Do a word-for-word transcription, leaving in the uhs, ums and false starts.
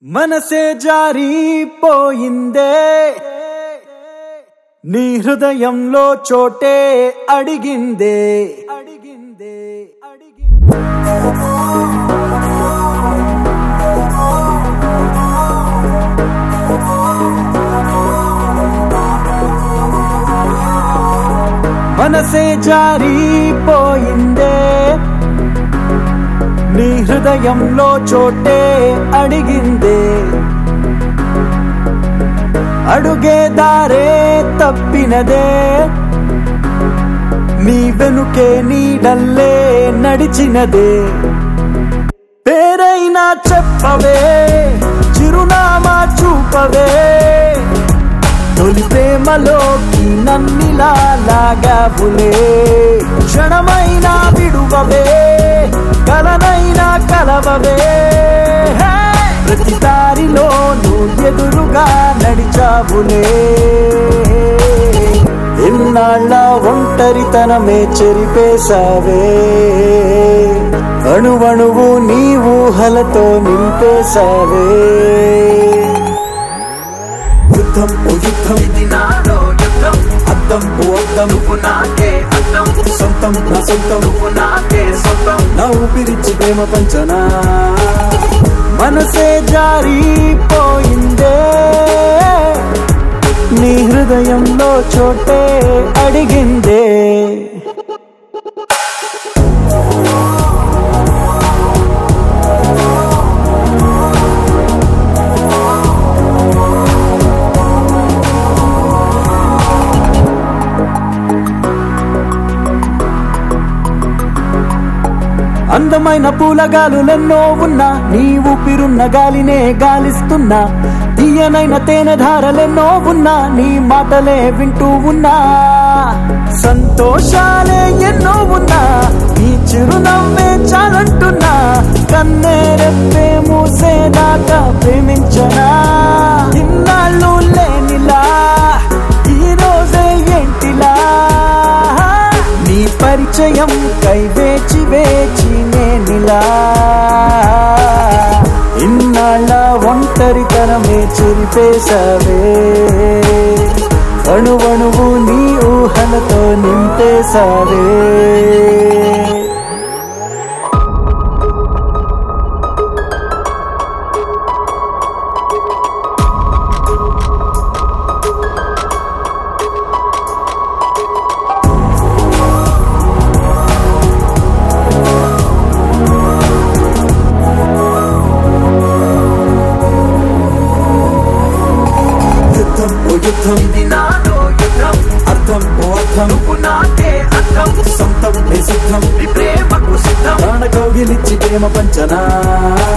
మనసే జారిపోయిందే నీ హృదయంలో చోటే అడిగిందే అడిగిందే అడిగిందే మనసే జారిపోయిందే నీ హృదయంలో చోటే అడిగిందే అడుగే దారే తప్పినదే నీ వెనుకే నీడల్లే నడిచినదే పేరైనా చెప్పవే చిరునామా చూపవే తొలి ప్రేమలోకి నన్నిలా లాగావులే క్షణమైనా విడువవే కలనైనా కలవవే ప్రతి దారిలో నువ్వు ఎదురుగా నడిచావులే ఎన్నాళ్ళ ఒంటరితనమే చెరిపేశావే అణువణువు నీ ఊహలతో నింపేశావే యుద్ధం ఓ యుద్ధం ఇది నాలో యుద్ధం అద్దం ఓ అద్దం నువ్వు నాకే అద్దం సొంతం నా సొంతం నువ్వు నాకే సొంతం నా ఊపిరిచ్చి ప్రేమ పంచనా మనసే జారిపోయిందే నీ హృదయంలో చోటే అడిగిందే అందమైన పూలగాలులెన్నో ఉన్నా నీ ఊపిరున్న గాలినే గాలిస్తున్నా తీయనైన తేనె ధారలెన్నో ఉన్నా నీ మాటలే వింటూ ఉన్నా సంతోషాలే ఎన్నో ఉన్నా నీ చిరునవ్వే చాలంటున్నా కన్నే రెప్పే మూసేదాకా ప్రేమించనా ఇన్నాళ్ళు లేనిలా ఈ రోజే ఏంటిలా నీ పరిచయం కై వేచి వేచి నేనిలా ఇన్నాళ్ళ ఒంటరితనమే చెరిపేశావే అణువణువు నీ ఊహలతో నింపేశావే యుద్ధం ఇది నాలో యుద్ధం అర్థం ఓ అర్థం నువ్వు నాకే అర్థం సొంతం నీ సిద్ధం నీ ప్రేమకు సిద్ధం ప్రాణ కౌగిలిచ్చి ప్రేమ పంచనా